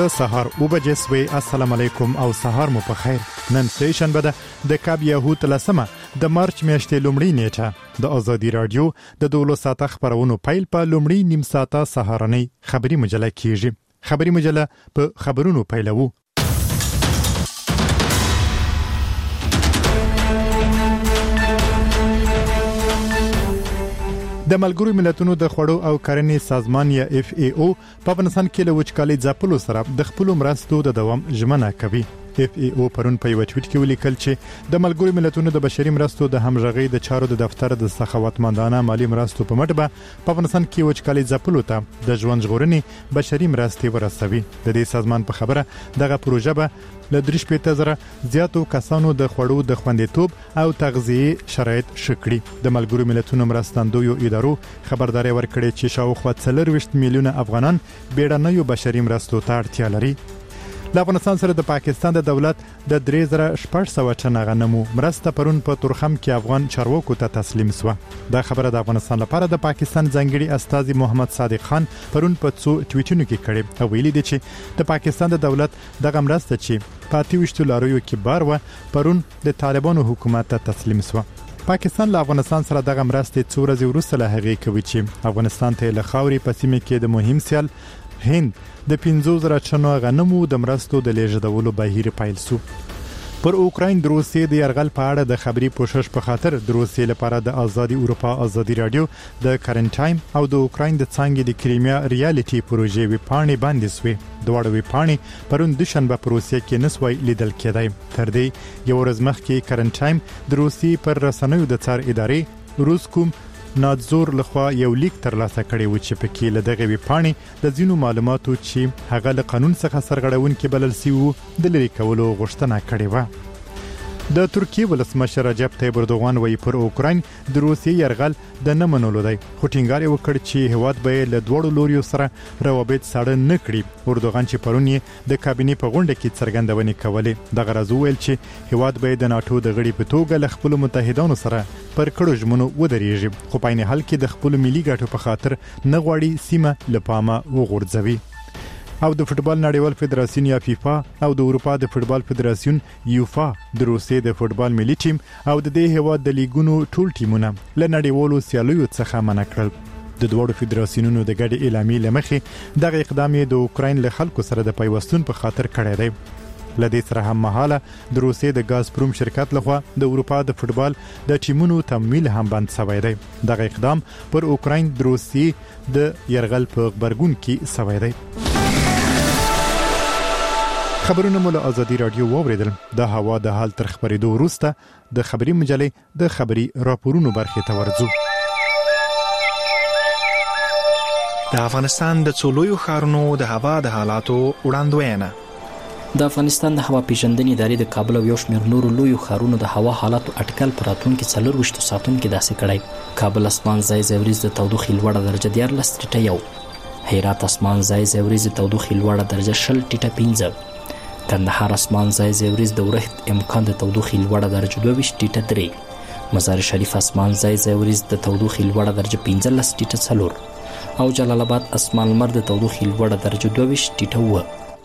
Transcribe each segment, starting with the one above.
سهار او بجې سوي. السلام علیکم او سهار مو په خیر. نن سه شنبه ده د کاب یهود لسمه د مارچ میاشتې لومړی نیټه. د ازادي رادیو د 12 ساعته خبرونو پیل په لومړی نیم ساعته سهارنۍ خبری مجله کیږي. خبری مجله په خبرونو پیلوو. د ملګرو ملتونو د خوړو او کرنې سازمان یا FAO په افغانستان کې له وچکالۍ ځپلو سره د خپل مرستو د دوام ژمنه کوي. FAO پرون په یو ټویټ کې ولیکل چې د ملګرو ملتونو د بشري مرستو د همغږي د چارو د دفتر د سخاوتمندانه مالی مرستو په مټ به په افغانستان کې وچکالۍ ځپلو ته د ژوند ژغورنې بشري مرستې ورسوي. د دې سازمان په خبره دغه پروژه به له 3,000 زیاتو کسانو د خوړو د خوندیتوب او تغذیه شرایط شکړي. د ملګرو ملتونو مرستندویو ادارو خبرداري ورکړې چې شاوخوا 40 میلیونه افغانان بیړنیو بشري مرستو ته اړتیا لري. د افغانستان سره د پاکستان د دولت د 3600 ټنه غنمو مرسته پرون په تورخم کې افغان چارواکو ته تسلیم شوه. دا خبره د افغانستان لپاره د پاکستان ځانګړي استازي محمد صادق خان پرون په څو ټویټونو کې کړي او ویلي دي چې د پاکستان د دولت دغه مرسته چې په 28 لاریو کې بار و پرون د طالبانو حکومت ته تسلیم شوه. پاکستان له افغانستان سره دغه مرسته څو ورځې وروسته له هغې کوي چې افغانستان ته له خاوري په سیمه کې د مهم سیال هند د 15,000 ټنو غنمو د مرستو د لیږدولو بهیر پیل شو. پر اوکراین د روسیې د یرغل په اړه د خبري پوښښ په خاطر د روسیې لپاره د ازادي اروپا ازادي رادیو د کرنټ ټایم او د اوکراین د څنګه د کریمیا ریالټي پروژې وپاڼې باندې سوي. دواړه وپاڼې پرون د شنبه په روسیې کې نسوي لیدل کېدای. تر دې یو ورځ مخکې کرنټ ټایم د روسیې پر رسنیو د څار ادارې روسکوم نادزور لخوا یو لیک ترلاسه کړی و چې پکې له دغه وپاڼې د ځینو معلوماتو چې هغه له قانون څخه سرغړونکي بلل سوي د لري کولو غوښتنه کړې و. د ترکیه ولسمشر رجب طیب اردوغان وایي پر اوکراین د روسیې یرغل د نه منلو دی. خو ټینګار یې وکړ چې هیواد به له دوړو لوریو سره روابط ساړه نه کړي. اردوغان چې پرون یې د کابینې په غونډه کې څرګندونې کولې دغه راز ویل چې هیواد به د ناتو د غړي په توګه له خپل متحدانو سره پر کړو ژمنو ودرېږي خو په عین حال کې د خپل ملي ګټو په خاطر نه غواړي سیمه له پامه وغورځوي. او د فوتبال نړیوال فدراسیون یا فیفا او د اروپا د فوتبال فدراسیون یوفا د روسیې د فوتبال ملي ټیم او د دې هیواد د لیګونو ټول ټیمونه له نړیوالو سیالیو څخه منع کړل. د دوه فدراسیونونو د ګډ اعلامیې لمخې دغه اقدام د اوکراین له خلکو سره د پیوستون په خاطر کړی دی. لدې سره هم مهاله د روسیې د غازپروم شرکت لخوا د اروپا د فوتبال د ټیمونو تمویل هم بند شوی دی. دغه اقدام پر اوکراین د روسیې د یرغل په خبرګون کې شوی دی. خبرونه مو له ازادي رادیو واوریدل. د هوا د حال تر خبرېدو وروسته د خبري مجلې د خبري راپورونو برخې ته ورځو. د افغانستان د څولویو ښارونو د هوا د حالاتو وړاندوینه. د افغانستان د هوا پیژندنې ادارې د کابل او یو شمېر نورو لویو ښارونو د هوا حالاتو اټکل پر راتلونکي 24 ساعتونو کې داسې کړی. کابل اسمان ځای ځای وریځ د تودوخې لوړه درجه 14.1، هرات اسمان ځای ځای وریځ د تودوخې لوړه درجه 20.5، کندهار اسمان ځای ځای وریځ د ورښت امکان د تودوخې لوړه درجه 22.3، مزار شریف اسمان ځای ځای وریځ د تودوخې لوړه درجه 15.4 او جلال آباد اسمان لمر د تودوخې لوړه درجه 22.9.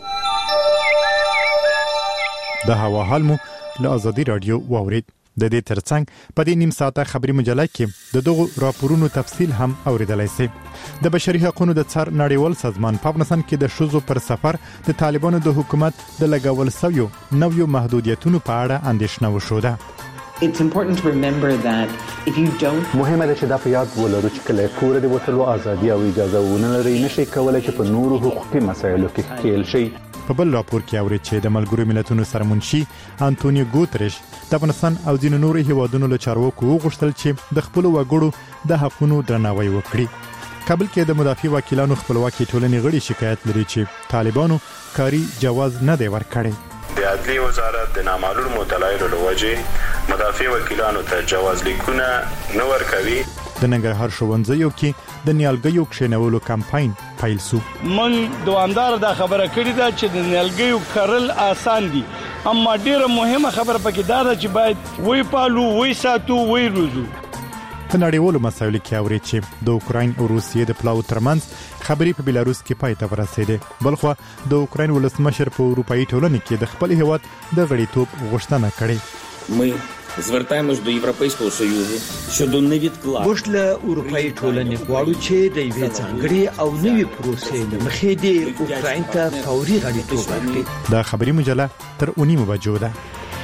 د هوا حال مو له ازادي رادیو واورید. د دې ترڅنګ په دې نیم ساعته خبري مجله کې د دغو راپورونو تفصیل هم اوریدلای شئ. د بشري حقوقو د څار نړیوال سازمان په افغانستان کې د شذو پر سفر د طالبانو د حکومت د لګول سویو نویو محدودیتونو په اړه اندېښنه وشوده. It's important to remember that if you don't مهمه ده چې دا په یاد ولرو چې کله کور د وټلو ازادي او اجازه ونه لري نشي کولای چې په نورو حقوقي مسایلو کې ښکیل شي. په بل راپور کې اوري چې د ملګرو ملتونو سرمنشي انټونیو ګوتریش د افغانستان او ځینو نورو هیوادونو له چارواکو وغوښتل چې د خپل وګړو د حقوقو درناوی وکړي. کابل کې د مدافع وکیلانو خپلواکي ټولنې غړي شکایت لري چې طالبانو کاری جواز نه دی ورکړی. د عدلي وزارت د نامعلومو دلایلو له وجې مدافع وکیلانو ته جواز لیکونه نه ورکوي. د ننګرهار ښوونځیو کې د نیالګیو کښېنولو کمپاین پیل شو. من دوامدار دا خبره کړې ده چې د نیالګیو کرل آسان دي، اما ډیره مهمه خبره پکې دا ده چې باید وی پالو، وی ساتو، وی روزو. په نړیوالو مسایلو کې اوري چې د اوکراین او روسیې د پلاو ترمنځ خبرې په بیلاروس کې پای ته ورسېدې. بلخو د اوکراین ولسمشر په اروپאי ټولنه کې د خپل هیواد د غړیتوب غوښتنه کړې. Ми звертаємось до Європейського Союзу щодо невідкладного. موږ له اروپאי ټولنې غواړو چې د یوې ځانګړې او نوې پروسې له مخې د اوکراین ته فوري غړیتوب ورکړي. دا خبري مجله تر 9 بجو ده.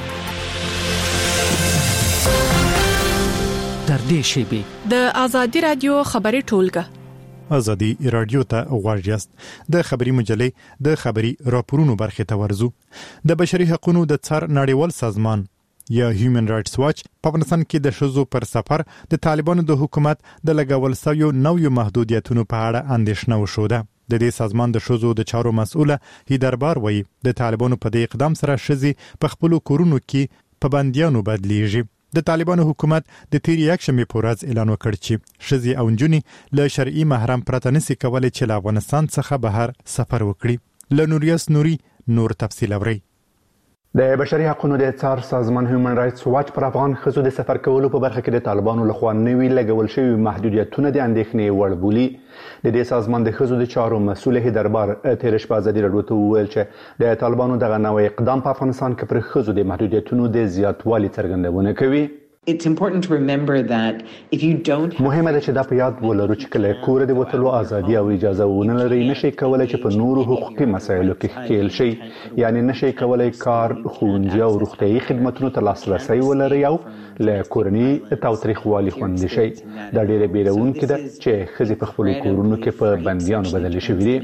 تر دې شیبې د آزادي رادیو خبري ټولګه آزادي رادیو ته غواړیاست. د خبري مجلې د خبري راپورونو برخه ته ورزو. د بشري حقوقو د څار نړیوال سازمان یا هیومن رائټس واچ په افغانستان کې د شذو پر سفر د طالبانو د حکومت د لګول شویو نویو محدودیتونو په اړه اندېښنه وشوده. د دې سازمان د شذو د چارو مسؤله هیدربار وایي د طالبانو په دې اقدام سره شذي په خپل کورونو کې په بنديانو بدلیږي. د طالبانو حکومت د تیر یکشنبه په ورځ اعلان وکړ چې شذي او نجونې له شرعي محرم پرته نشي کولای چې له افغانستان څخه بهر سفر وکړي. لنوریاس نوري نور تفصیل اوري. د بشري حقوقو د څار سازمان هیومن رائټس واچ پر افغان ښځو د سفر کولو په برخه کې د طالبانو لخوا نوي لګول شوی محدودیتونه د اندېښنې وړ بولي. د دې سازمان د ښځو د چارو مسؤل هیدربار تیر شپه آزادي رادیو ته وویل چې د طالبانو دغه نوې اقدام په افغانستان کې پر ښځو د محدودیتونو د زیاتوالي څرګندونه کوي. It's important to remember that if you don't مهمه ده چې دا په یاد ولرو چې کله کور د وتلو ازادي او اجازه ونه لري نشي کولای چې په نورو حقوقي مسایلو کې ښکیل شي. یعنی نشي کولای کار، ښوونځي او روغتیايي خدماتو ته لاسرسي ولري او له کورنۍ تاوتریخوالي خوندي شي. دا ډېره بیرونکې ده چې ښځې په خپلو کورونو کې په بندیانو بدلې شوي دي.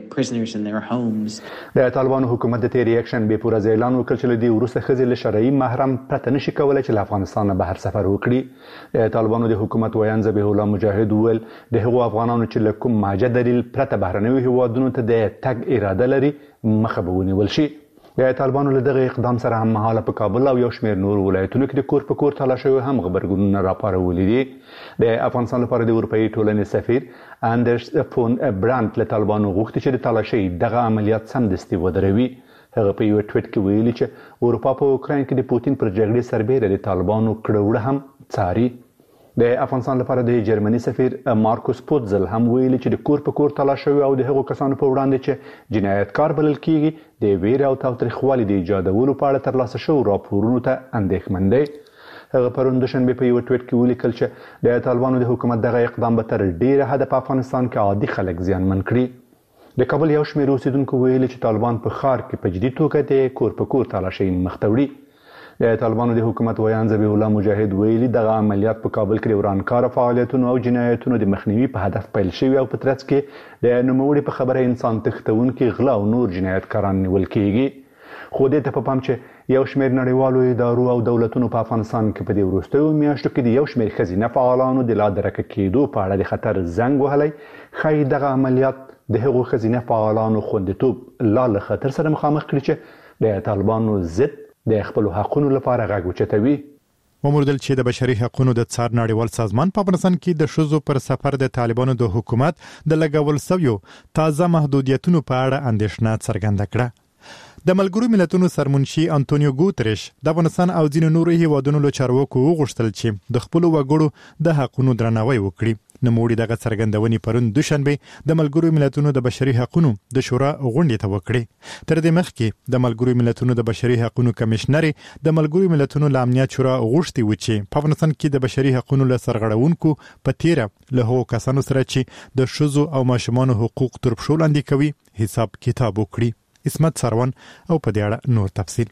د طالبانو حکومت د تیر یکشنبه په ورځ اعلان وکړ چې له دې وروسته ښځې له شرعي محرم پرته نشي کولای چې له افغانستان بهر سفر وکړي. د طالبانو د حکومت ویان ذبیح الله مجاهد وویل د هغو افغانانو چې له کوم ماجه دلیل پرته بهرنیو هیوادونو ته د تګ اراده لري مخه به ونیول شي. د طالبانو له دغه اقدام سره هم مهاله په کابل او یو شمېر نور ولایتونو کې د کور په کور تالاشي هم غبرګونونه راپارولي دي. د افغانستان لپاره د اروپאי ټولنې سفیر اندرس فون برانت له طالبانو غوښتي چې د تالاشي دغه عملیات سمدستي ودروي. هغه په یو ټویټ کې ویلي چې اروپا په اوکراین کې د پوتین پر جګړې سربېره د طالبانو کړه هم څاري. د افغانستان لپاره د جرمني سفیر مارکوس پوتزل هم ویلي چې د کور په کور تلاشي او د هغو کسانو په وړاندې چې جنایتکار بلل کیږي د ویر او تاوتریخوالي د ایجادولو په اړه ترلاسه شوو راپورونو ته اندېښمن دی. هغه پرون دوشنبه په یو ټویټ کې ولیکل چې د طالبانو د حکومت دغه اقدام به تر ډیره حده په افغانستان کې عادي خلک زیانمن کړي. د کابل یو شمېر اوسیدونکو ویلي چې طالبان په ښار کې په جدي توګه د کور په کور تالاشي مخ ته وړي. د طالبانو د حکومت ویان ذبیح الله مجاهد ویلي دغه عملیات په کابل کې د ورانکاره فعالیتونو او جنایتونو د مخنیوي په هدف پیل شوي او په ترڅ کې د نوموړي په خبره انسان تښتونکي غلا او نور جنایتکاران نیول کیږي. خو دې ته په پام چې یو شمېر نړیوالو ادارو او دولتونو په افغانستان کې په دې وروستیو میاشتو کې د یو شمېر ښځینه فعالانو د لا درکه کېدو په اړه د خطر زنګ وهلی ښایي دغه عملیات د هغو ښځینه فعالانو خوندیتوب لا له خطر سره مخامخ کړي چې د طالبانو ضد د خپلو حقونو لپاره غږ اوچتوي. وموردل چې د بشري حقوقو د څار نړیوال سازمان په افغانستان کې د شذو پر سفر د طالبانو د حکومت د لګول شویو تازه محدودیتونو په اړه اندېښنه څرګنده کړه. د ملګرو ملتونو سرمنشي انټونیو ګوتریش د افغانستان او ځینو نورو هیوادونو له چارواکو وغوښتل چې د خپل وګړو د حقوقو درناوی وکړي. نوموړي دغه څرګندونې پرون دوشنبه د ملګرو ملتونو د بشري حقوقو د شورا غونډې ته وکړې. تر دې مخکې د ملګرو ملتونو د بشري حقوقو کمشنر د ملګرو ملتونو د امنیت شورا غوښتي و چې په افغانستان کې د بشري حقوقو له سرغړونکو په تیره له هغو کسانو سره چې د شذو او ماشومانو حقوق تر پښو لاندې کوي حساب کتاب وکړي. اسمت سروان او په دې اړه نور تفصیل.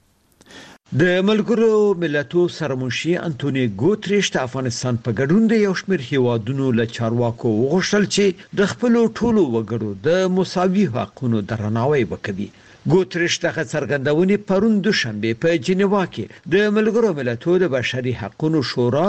د ملګرو ملتونو سرمنشي انټونیو ګوتریش د افغانستان په ګډون د یو شمېر هیوادونو له چارواکو وغوښتل چې د خپل ټولو وګړو د مساوي حقوقو درناوی وکړي. ګوتریش دغه څرګندونې پرون دوشنبه په جنیوا کې د ملګرو ملتونو د بشري حقوقو شورا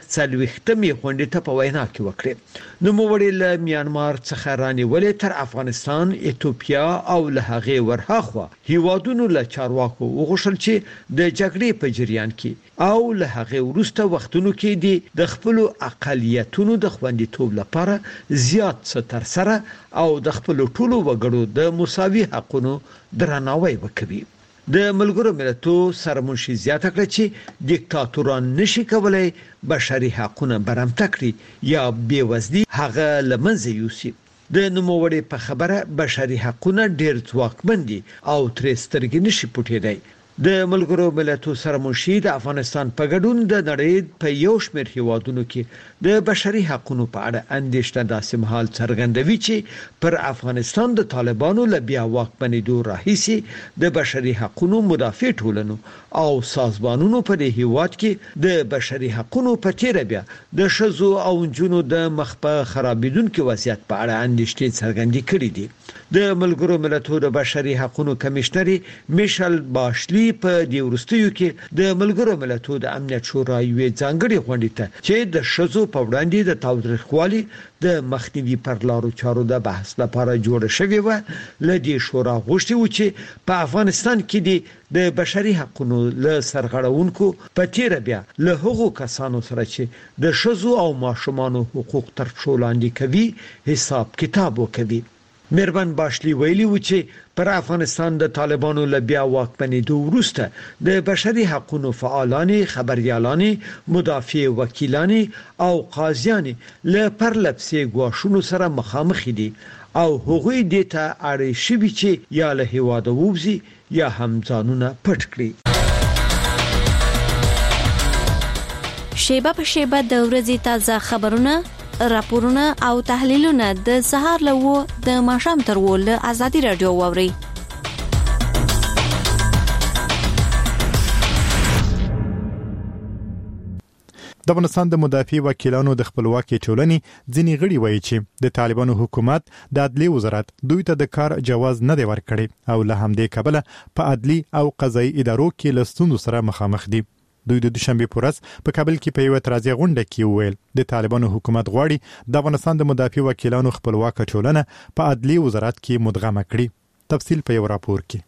49مې غونډې ته په وینا کې وکړه. نوموړي له میانمار څخه رانیولې تر افغانستان، ایتوپیا او له هغې ورهاخوا هیوادونو له چارواکو وغوښتل چې د جګړې په جریان کې او له هغې وروسته وختونو کې د خپل اقلیتونو د خوندیتوب لپاره زیات څه ترسره او د خپل ټولو وګړو د مساوي حقوقو درناوی وکړي. د ملګرو ملتونو سرمنشي زیاته کړه چې دیکتاتوران نشي کولای بشري حقوقونه برمته کړي یا بیوزلي هغه لمنځه یوسي. د نوموړي په خبره بشري حقوقونه ډېر ځواکمن دي او ترې سترګې نشي پټېدای. د ملګرو ملتونو سرمنشي د افغانستان په ګډون د نړۍ په یو شمېر هیوادونو کې د بشري حقوقو په اړه اندېښنه داسې مهال څرګندوي چې پر افغانستان د طالبانو له بیا واکمنېدو راهیسې د بشري حقوقو مدافع ټولنو او سازمانونو په دې هیواد کې د بشري حقوقو په تیر بیا د شذو او جنونو د مخ په خرابېدونکو وضعیت په اړه اندېښنې څرګندې کړې دي. د ملګرو ملتونو د بشري حقوقو کمشنر میشل باشلی په دې ورستیو کې د ملګرو ملتونو د امنیت شورا یوې ځانګړې غونډې ته چې د شذو په وړاندې د تاوتریخوالي د مخنیوي پر لارو چارو د بحث لپاره جوړه شوې و، لدې شورا غوښتي و چې په افغانستان کې د بشري حقوقو له سرغړونکو په تیر بیا له هغو کسانو سره چې د شذو او ماشومانو حقوق تر پښو لاندې کوي حساب کتاب وکړي. مهربان باشلی ویلي و چې پر افغانستان د طالبانو له بیا واکمنېدو وروسته د بشري حقوقو فعالان، خبريالان، مدافع وکیلان او قاضیان له پرلپسې ګواښونو سره مخامخ دي او هغوی د ته اړ شوي چې یا له هیواده ووزي یا هم ځانونه پټ کړي. شیبه په شیبه د ورځې تازه خبرونه، راپورونه او تحلیلونه د سهار له د ماښام تر له آزادي رادیو واوري. د افغانستان د مدافع وکیلانو د خپلواکي ټولنې ځینې غړي وایي چې د طالبانو حکومت د عدلي وزارت دوی ته د کار جواز نه دی ورکړی او له همدې کبله په عدلي او قضایي ادارو کې له ستونزو سره مخامخ دي. دوی د دوشنبه پورس په کابل کې په یو اعتراضي غونډه کې وویل د طالبانو حکومت غواړي د افغانستان د مدافع وکیلانو خپلواک ټولنه په عدلي وزارت کې مدغمه کړي. تفصیل په یو راپور کې.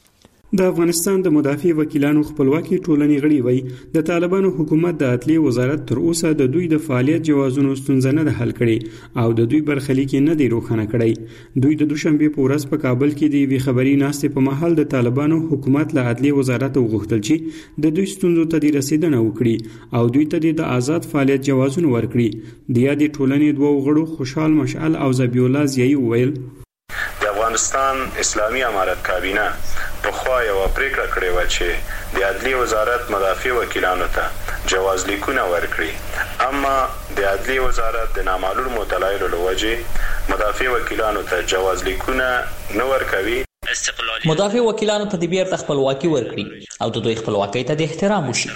د افغانستان د مدافع وکیلانو خپلواکي ټولنې غړي وایي د طالبانو حکومت د عدلي وزارت تر اوسه د دوی د فعالیت جوازونو ستونزه نه حل کړي او د دوی برخلیک نه دی روښانه کړی. دوی د دوشنبه په ورځ په کابل کې د وی خبري ناستې په محل د طالبانو حکومت له عدلي وزارت وغوښتل چې د دوی ستونزو ته د رسیدنه وکړي او دوی ته د آزاد فعالیت جوازونه ورکړي. د یادې ټولنې دوه غړو خوشحال مشعل او ذبیح الله زیایی ویل د افغانستان اسلامي امارت کابینه په خوا یو پریکړه کړې و چې د عدلي وزارت مدافع وکیلانو ته جواز لیکونه ورکړي، اما د عدلي وزارت د نامعلومو دلایلو له وجې مدافع وکیلانو ته جواز لیکونه نه ورکوي. مدافع وکیلانو ته د بیرته خپلواکي ورکړي او د دوی خپلواکۍ ته د احترام وشي.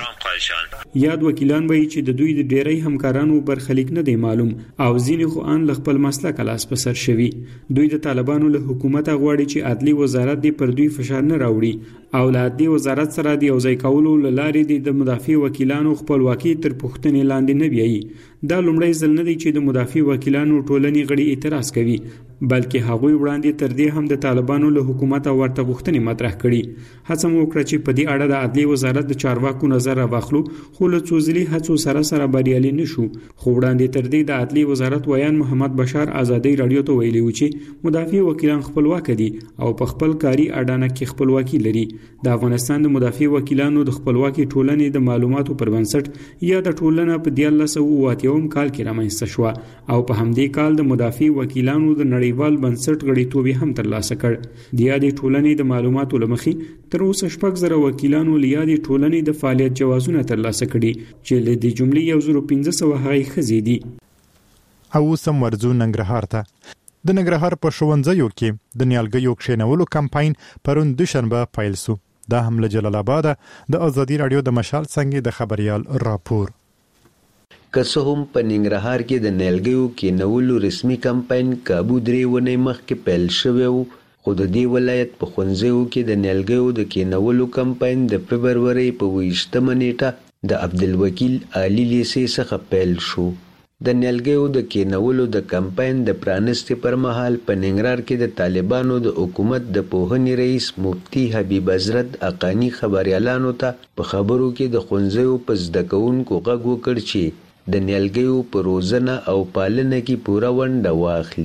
یاد وکیلان وایي چې د دوی د ډیری همکارانو برخلیک نه دی معلوم او ځینې خو ان له خپل مسلک لاس په سر شوي. دوی د طالبانو له حکومت غواړي چې عدلي وزارت دې پر دوی فشار نه راوړي او له عدلي وزارت سره د یوځای کولو لارې د مدافع وکیلانو خپلواکي تر پوښتنې لاندې نه بیایي. دا لومړی ځل نه دی چې د مدافع وکیلانو ټولنې غړي اعتراض کوي، بلکې هغوی وړاندې تر دې هم د طالبانو له حکومت ورته غوښتنې مطرح کړي. هڅه مو وکړه چې په دې اړه د عدلي وزارت د چارواکو نظر راواخلو، خو له څو ځلې هڅو سره بریالي نشو. خو وړاندې تر دې د عدلي وزارت ویان محمد بشار آزادي رادیو ته ویلي و چې مدافع وکیلان خپلواک دي او په خپل کاري اډانه کې خپلواکي لري. د افغانستان د مدافع وکیلانو د خپلواکي ټولنې د معلوماتو پر بنسټ یا د ټولنه په 1988 کال کې رامنځته شو او په همدې کال د مدافع وکیلانو د نړیوال بنسټ غړیتوب هم ترلاسه کړ. د یادې ټولنې د معلوماتو لمخې تر اوسه 6,000 وکیلانو له یادې ټولنې د فعالیت جوازونه ترلاسه کړي چې له دې جملې 1500 هغه ښځې دي. او سم ورزو ننګرهار ته. د ننګرهار په ښوونځیو کې د نیالګیو کښېنولو کمپاین پرون دوشنبه پیل شو. دا هم له جلال آباد د آزادي رادیو د مشال څنګه د خبريال راپور. که څه هم په ننګرهار کې د نیالګیو کېنولو رسمي کمپاین کابو 3 ونې مخکې پیل شوی و، خو د دې ولایت په ښوونځیو کې د نیالګیو د کېنولو کمپاین د فبرورۍ په 28مه نیټه د عبدالوکیل علي لیسې څخه پیل شو. د نیالګیو د کېنولو د کمپاین د پرانستې پر مهال په ننګرهار کې د طالبانو د حکومت د پوهنې رئیس مفتي حبیب حضرت اقانی خبريالانو ته په خبرو کې د ښوونځیو په زده کوونکو غږ وکړ چې د نیالګیو په روزنه او پالنه کې پوره ونډه واخلي.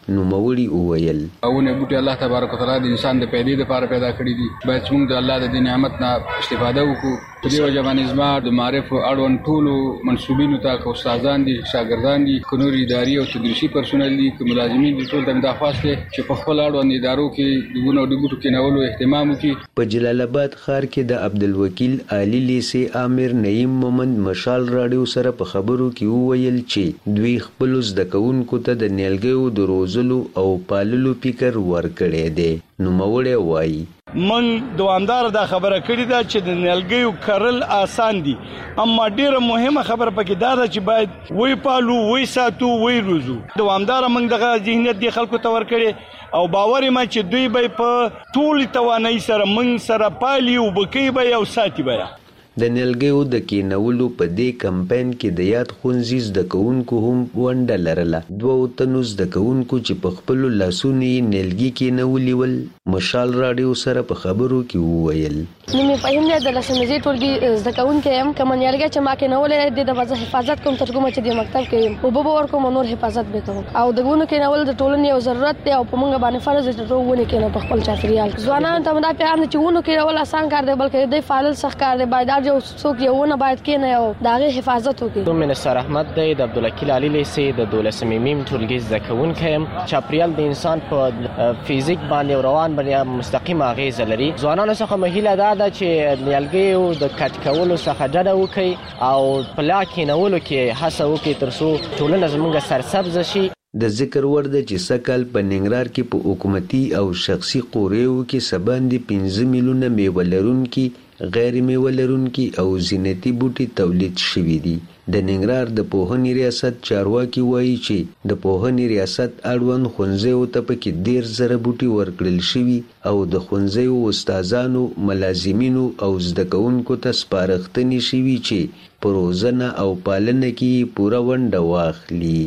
نوموړي وویل اونه بوټي الله تبارک وتعالى د انسان د پیدې لپاره پیدا کړی دي باید موږ د الله د نعمت نه استفاده وکړو په دې وجه باندې زما د معرف اړوند ټولو منسوبینو ته که استادان دي شاګردان دي که نور اداري او تدریسي پرسونل دي که ملازمین دي ټول ته مدافعات دي چې په خپل اړوند ادارو کې د ګونو د بوټو کېنولو اهتمام وکړي. په جلال آباد ښار کې د عبدالوکیل علي لیسي امیر نعیم مومند مشال راډیو سره په خبرو کې وویل چې دوی خپل زده کوونکو ته د نیالګیو د روزلو او پاللو فکر ورکړی دی. نوموړی وایي من دوامدار دا خبره کړې ده چې د نیالګیو کرل آسان دي اما ډیره مهمه خبره پکې دا ده چې باید وی پالو وی ساتو وی روزو. دوامدار موږ دغه ذهنیت دی خلکو ته ورکړي او باور ما چې دوی به په ټول توانایي سره موږ سره پالي او بکی به او ساتي به. د نیالګیو د کېنولو په دې کمپاین کې د یاد ښوونځي زده کوونکو هم ونډه لرله. 2 تنو زده کوونکو چې په خپلو لاسونو یې نیالګي کېنولي ول مشال راډیو سره په خبرو کې وویل نوم یې فهیم دی د لسمزي ټولګي زده کوونکی یم. کوم نیالګی چې ما کېنولې د وځه حفاظت کوم ترجمه چې د مکتب کې یم او به ورکوم نور حفاظت به کوم او د ګونو کېنول د ټولنې یو ضرورت دی او په موږ باندې فرض دی چې ونه کېنه په خپل چاپیریال. ځوانان ته دا پیغام چې ونه کېنول آسان کار دی بلکې د فعال سخت کار دی. باید جو څوک یو نه باید کېنه او دغه حفاظت وکړي. دوم منصر احمد دی د عبدالوکیل علي لیسي د 12 میم ټولګي زده کوونکی یم. چاپیریال د انسان په فزیک باندې روان باندې مستقیم اغیز لري. ځوانانو څخه مهیله ده چې نیالګیو د کټ کولو څخه ډډه وکړي او په لا کېنولو کې هڅه وکړي ترڅو ټولنه زموږ سرسبز شي. د ذکر وړ ده چې سږ په ننګرهار کې په حکومتي او شخصي قوریو کې سباندې 15 میلیونه میوه لرونکي غیر میوه لرونکي او زینتي بوټي تولید شوي دي. د ننګرهار د پوهنې ریاست چارواکي وایي چې د پوهنې ریاست اړوند ښوونځیو ته پکې 10,000 بوټي ورکړل شوي او د ښوونځیو استادانو ملازمینو او زده کوونکو ته سپارښتنې شوي چې په روزنه او پالنه کې پوره ونډه واخلي.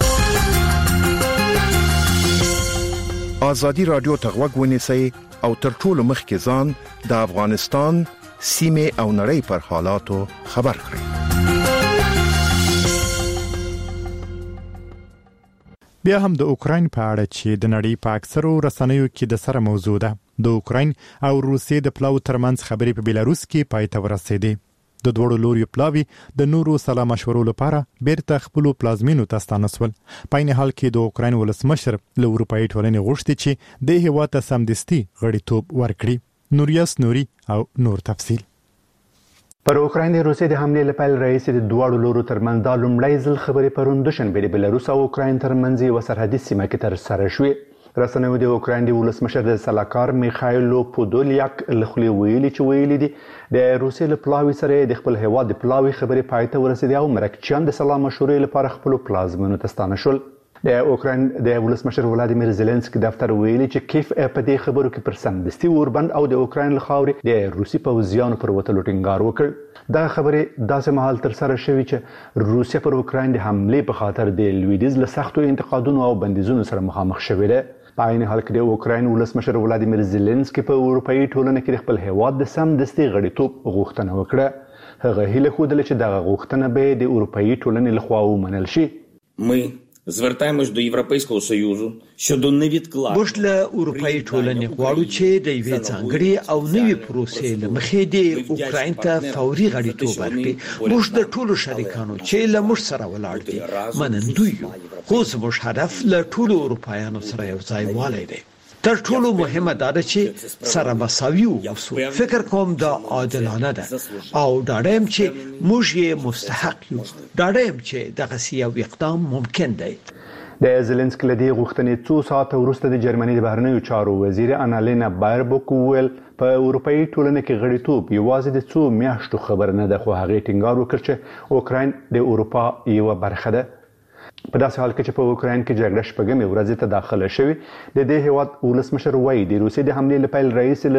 ازادي رادیو ته غوږ ونیسئ او تر ټولو مخکې ځان د افغانستان سیمه او نړۍ پر حالاتو خبر کړئ. بیا هم د اوکراین په اړه چې د نړۍ په اکثرو رسنیو کې د سره موضوع ده. د اوکراین او روسیې د پلاو ترمنځ خبرې په بیلاروس کې پای ته ورسېدې. د دوړو لوري پلاوی د نورو سلا مشورو لپاره بیرته خپل پلازمینو ته ستانسول. په این حال کې د اوکراین ولسمشر له اروپאי ټولنې غوښتي چې د هیواد ته سمدستي غړیتوب ورکړي. نوریاس نوري او نور تفصیل. پر اوکراین د روسیې د حملې لپاره رئیس د دوړو لورو ترمنځ د لومړی ځل خبرې پرون دوشنبه د بیلاروس او اوکراین ترمنځ یو سرحدي سیمه کې ترسره شوې. رسنیو د اوکراین د ولسمشر د سلاکار میخایلو پودولیاک له خولې ویلي دي د روسیې له پلاوي سره د خپل هیواد د پلاوي خبرې پای ته ورسېدې او مرکچیان د سلا مشورې لپاره خپل پلازمینو ته ستانه شول. د اوکراین د ولسمشر ولادیمیر زيلنسکي دفتر ویلي چې کیف په دې خبرو کې پر سمدستي وربند او د اوکراین له خاورې د روسي پوځیانو پر وتلو ټینګار وکړ. دا خبرې داسې مهال تر سره شوې چې روسیا پر اوکراین د حملې په خاطر د لویدیز له سختو انتقادونو او بندیزونو سره مخامخ شوې ده. په عین حال کې د اوکراین ولسمشر ولادیمیر زيلنسکي په اروپאי ټولنه کې خپل هیواد د سمدستي غړیتوب غوښتنه وکړه. هغه هیله خوده چې دغه غوښتنه به د اروپאי ټولنې لخوا ومنل شي. звертаємось до Європейського Союзу щодо невідкладного. موږ له اروپאי ټولنې غواړو چې د یوې ځانګړې او نوې پروسې له مخې د اوکراین ته فوري غړیتوب ورکړي. موږ د ټولو شریکانو چې له موږ سره ولاړ دي منندوی یو، خو زموږ هدف له ټولو اروپایانو سره یو ځای والی دی. تر ټولو مهمه دا ده چې سره مساوي اوسو. فکر کوم دا عادلانه ده او ډاډم چې موږ یې مستحق یو. ډاډم چې دغه یو اقدام ممکن دی. د زيلنسکي له دې غوښتنې 2 ساعته وروسته د جرمني د بهرنیو چارو وزیر انالینا بایربوک ویل په اروپאי ټولنه کې غړیتوب یوازې د 2 میاشتو خبر نه ده، خو هغه ټینګار وکړ چې اوکراین د اروپا یو برخه ده. په داسې حال کې چې په اوکراین کې جګړه شپږمې ورځې ته داخله شوې، د دې هیواد ولسمشر وایي د روسیې د حملې لپاره رئیس له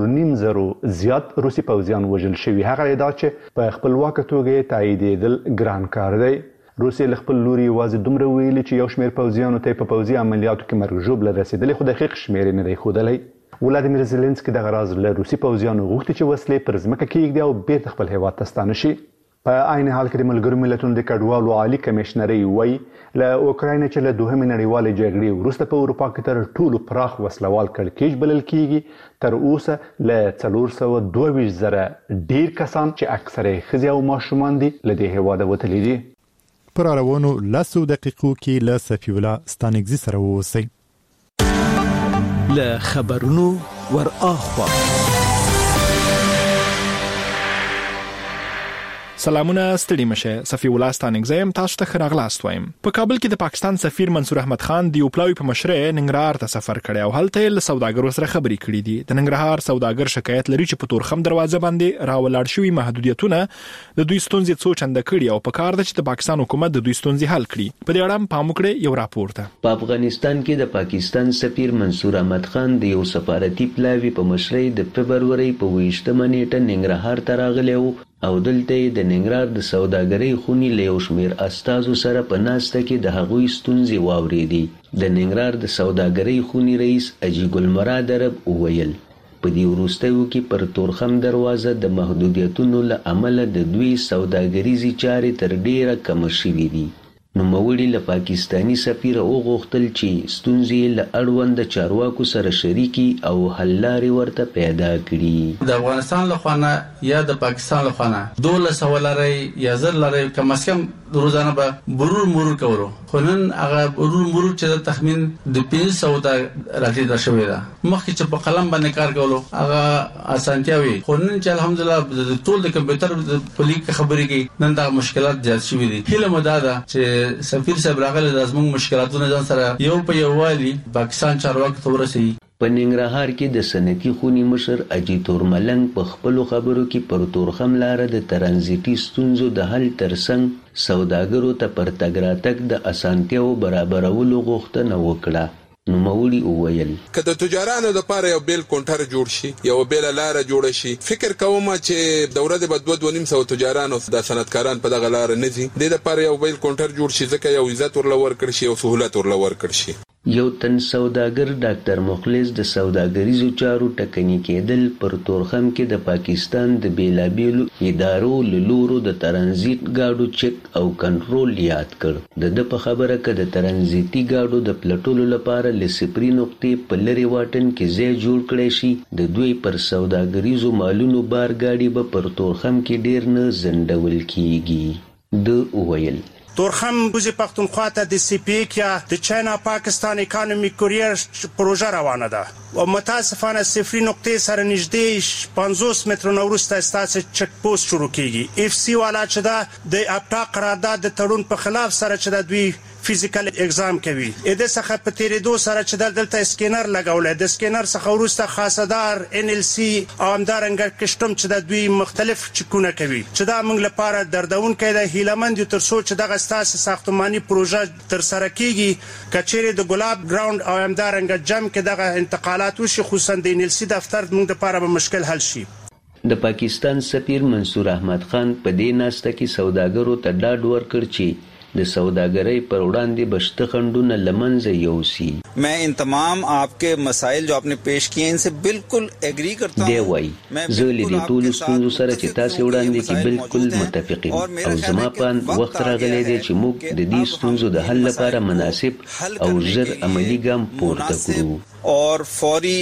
4.5 زیات روسي پوځیان وژل شوي. هغه ادعا چې په خپلواکه توګه یې تاییدېدل ګران کار دی. روسیې له خپل لوري یوازې دومره ویلي چې یو شمېر پوځیانو ته په پوځي عملیاتو کې مرګ ژوبله رسېدلې، خو دقیق شمېر یې نه دی ښودلی. ولادیمیر زيلنسکي دغه راز له روسي پوځیانو غوښتي چې وسلې پر ځمکه کېږدي او بیرته خپل هیواد ته ستانه شي. په عین حال کې د ملګرو ملتونو د کډوالو عالی کمشنري وایي له اوکراین چې له دوهمې نړیوالې جګړې وروسته په اروپا کې تر ټولو پراخ وسلوال کړکېچ بلل کیږي. تر اوسه له 422,000 ډیر کسان چې اکثره ښځې او ماشومان دي له دې هېواده وتلي دي. پر روانو 10 دقیقو کې له صفی الله ستانګزي سره ووسئ. له خبرونو ور اخوا. سلامونه ستړي مشه. صفی الله ستانګزم تاسو ته خراغلاست وایم. په کابل کې د پاکستان سفیر منصور احمد خان د یوپلاوی په مشرۍ ننګرهار ته سفر کړی او هلته له سوداګرو سره خبرې کړې دي. د ننګرهار سوداګر شکایت لري چې په تورخم دروازه باندې راولاړ شوی محدودیتونه د دوی ستونزې څو چنده کړي او په کار ده چې د پاکستان حکومت د دوی ستونزې حل کړي. په دې اړه پام وکړئ یو راپور ته. په افغانستان کې د پاکستان سفیر منصور احمد خان د یو سفارتي پلاوی په مشرۍ د فبرवरी په 28 نیټه ننګرهار ته راغلی او دلته د ننګرهار د سوداګرۍ خونی له یو شمېر استازو سره په ناسته کې د هغوی ستونزې واورېدې. د ننګرهار د سوداګرۍ خونی رئیس اجي ګل مراد عرب وویل په دې وروستیو کې پر تورخم دروازه د محدودیتونو له امله د دوی سوداګریزي چارې تر ډیره کم شوې دي. نوموړي له پاکستاني سفیر وغوښتل چې ستونزې له اړوند چارواکو سره شریکي او حل لارې ورته پیدا کړي. د افغانستان له خوا یا د پاکستان له خوا 1200 لري یا 1000 لري کم از کم روزانه به مرور کولو خو نن هغه مرور چې د تخمین د 500 د راټیټ شوی ده. مخکې چې په قلم باندې کار کولو هغه اسانتیا وي خو نن چې الحمدلله د ټول د کمپیوټر په لیک خبرې کې نن دا مشکلات زیات شوي دي. هیله مو دا ده چې سفیر صاحب راغلی د زموږ مشکلاتونه ځان سره یو په یو والی پاکستان چارواکو ته ورسوي. په ننګرهار کې د صنعتي خونی مشر اجي تورملنګ په خپلو خبرو کې پر تورخم لاره د ترانزیتي ستونزو د حل ترڅنګ سوداګرو ته پر تګ راتګ د اسانتیاو برابرولو غوښتنه وکړه. نوموړي وویل که د تجارانو لپاره یو بیل کونټر جوړ شي یو بیل لاره جوړ شي فکر کوم چې د ورځې په 2.5 تجارانو د صنعتکاران په دغه لار نه دي د لپاره یو بیل کونټر جوړ شي ځکه یو عزت ورلور کړ شي او سہولت ورلور کړ شي. یو تن سوداګر ډاکټر مخلص د سوداګریزو چارو ټکنی کېدل پر تورخم کې د پاکستان د بیلابیلو ادارو لورو د ترانزیت گاډو چک او کنټرول یاد کړ. د په خبره کې د ترانزیتي گاډو د پلټولو لپاره لسپری نقطې په لری واټن کې ځای جوړ کړی شي. د دوی پر سوداګریزو مالونو بار گاډي به پر تورخم کې ډیر نه زندول کیږي. د وویل تورخم بوزي پختونخوا ته د سی پی یا د چاینا پاکستان اکانومی کوریر پروژه روانه ده او متاسفانه صفری نقطې سره نږدې 50 مترونو وروسته ستاسو چک پوسټ شروع کیږي. اف سی والا چې دا د اپټا قرارداد د تړون په خلاف سره چې د دوی فزیکل اگزام کوي د څخه په تیریدو سره چې دلته سکینر لګولې د سکینر څخه وروسته خاصدار ان ال سی او همدارنګه کشتم چې د دوی مختلف چکونه کوي چې دا موږ لپاره دردونکې ده. هیلمند تر څو چې دغه ستاسو ساختماني پروژه تر سره کیږي کچېره د ګلاب ګراوند او همدارنګه جم کې دغه انتقالات وشي خصوصا د ان ال سی دفتر موږ لپاره به مشکل حل شي. د پاکستان سفیر منصور احمد خان په دې ناسته کې سوداګرو ته ډاډ ورکړ چې د سوداګرۍ پر وړاندې بشته خنډونه لمنځه یوسي. मैं इन तमाम आपके मसाइल जो आपने पेश किए हैं इनसे बिल्कुल एग्री करता हूं. دی وای زه له دې ټولو ستونزو سره چې تاسو وړاندې کې بالکل متفق یم او زما په وخت راغلی دی چې موږ د دې ستونزو د حل لپاره مناسب او ژر عملی ګام پورته کړو और फौरी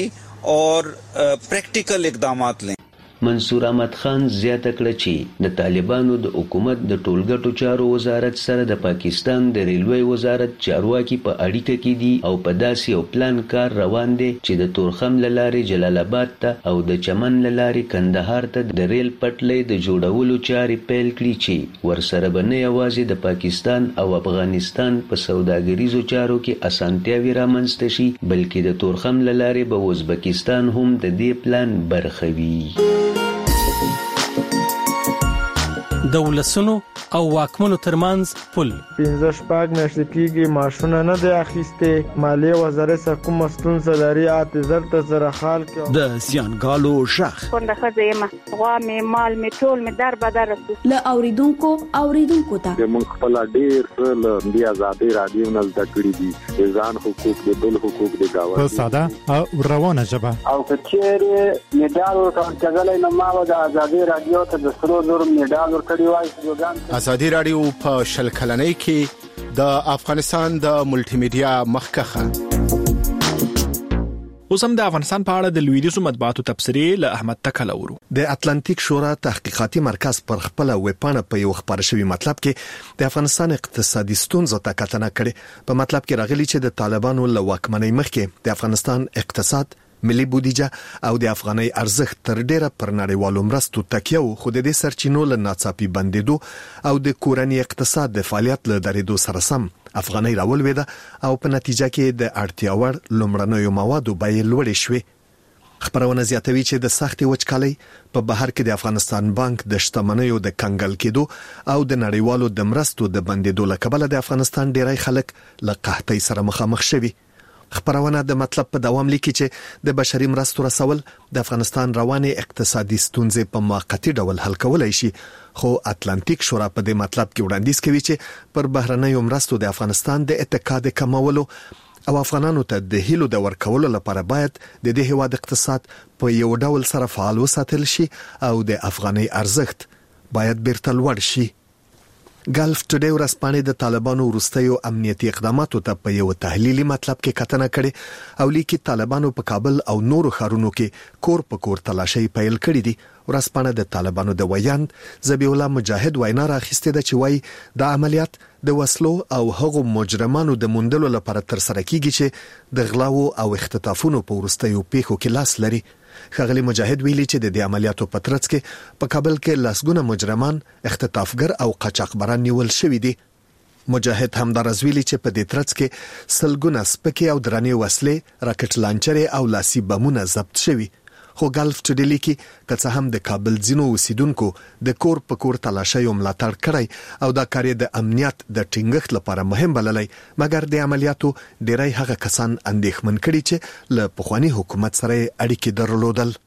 और प्रैक्टिकल اقدامات लें. منصور احمد خان زیاته کړه چې د طالبانو د حکومت د ټولګټو چارو وزارت سره د پاکستان د ریلوی وزارت چارواکي په اړیکه کې دي او په داسې یو پلان کار روان دی چې د تورخم لارې جلال آباد ته او د چمن لارې کندهار ته د ریل پټلۍ د جوړولو چارې پیل کړي چې ورسره به نه یوازې د پاکستان او افغانستان په سوداګریزو چارو کې اسانتیاوي رامنځته شي بلکې د تورخم لارې به ازبکستان هم د دې پلان برخه وي. د ولسونو او واکمنو ترمنځ پل. 15 میاشتې کېږي ماشونه نه دی اخیسته. مالیه وزارت سره کوم ستونزه لري اته زر سره حال کې. د زیانګالو ژغ څنګه خزه ما غوا می مال می ټول می در بدر له اوریدونکو ته د مونږ خپل ډیر څه د آزادۍ رادیو نه زده کړی دي. ځان حقوق د بل حقوق د گاوند په ساده او روانه ژبه. او کچېره میډال ورکړل نو ما د آزادۍ رادیو ته د سرو زر میډال ورکړی وای. آزادۍ رادیو په شل کلنۍ کې د افغانستان د ملټي میډیا مخکخه. اوس هم د افغانستان په اړه د لویدیزو مطبوعاتو تبصرې له احمد تکل اورو. د اتلانتیک شورا تحقیقاتي مرکز پر خپل ویبپاڼه په یو خبر شوی مطلب کې د افغانستان اقتصادي ستونزو ته کتنه کړې. په مطلب کې راغلي چې د طالبانو له واکمنۍ مخکې د افغانستان اقتصاد، ملي بودیجه او د افغاني ارزښت تر ډیره پر نړیوالو مرستو تکیه و، خو د دې سرچینو له ناڅاپي بندیدو او د کورنی اقتصاد د فعالیت له درېدو سره سم افغاني راولويده او په نتیجه کې د اړتیا وړ لومړنیو موادو بیې لوړې شوې. خبرونه زیاتوي چې د سختي وچکالۍ په بهر کې د افغانستان بانک د شتمنیو د کنګل کېدو او د نړیوالو د مرستو د بندیدو له کبله د افغانستان ډیری خلک له قحطۍ سره مخامخ شوي. خبرونه د مطلب په دوام لیکي چې د بشري مرستو رسول د افغانستان رواني اقتصادي ستونزې په موقتی ډول حل کولای شي، خو اتلانتیک شورا په دې مطلب کې وړاندیز کوي چې پر بهرنیو مرستو د افغانستان د اتکا کمولو او افغانانو ته د هیلو د ورکولو لپاره باید د دې هیواد اقتصاد په یو ډول سره فعال وساتل شي او د افغاني ارزښت باید بیرته لوړ شي. ګلف ټوډے ورځپاڼې د طالبانو وروستیو امنیتي اقداماتو ته په یو تحلیلي مطلب کې کتنه کړې او لیکي طالبانو په کابل او نورو ښارونو کې کور په کور تلاشي پیل کړې دي. ورځپاڼه د طالبانو د ویاند ذبیح الله مجاهد وینا راخسته ده چې وایي د عملیات د وسلو او هغو مجرمانو د موندلو لپاره تر سره کیږي چې د غلاو او اختطافونو په وروستیو پیښو کې لاس لري. ښاغلي مجاهد ویلي چې د دې عملیاتو په ترڅ کې په کابل کې لسګونه مجرمان، اختطافګر او قاچاقبران نیول شوي دي. مجاهد همدارز ویلي چې په دې ترڅ کې سلګونه سپکې او درنې وسلې، راکټ لانچرې او لاسي بمونه ضبط شوي. خو ګلف ټوډے لیکي که څه هم د کابل ځینو اوسیدونکو د کور په کور تلاشي ملاتړ کړی او دا کار د امنیت د ټینګښت لپاره مهم بللی، مګر د عملیاتو ډیری هغه کسان اندېښمن کړي چې له پخوانی حکومت سره اړیکې درلودل.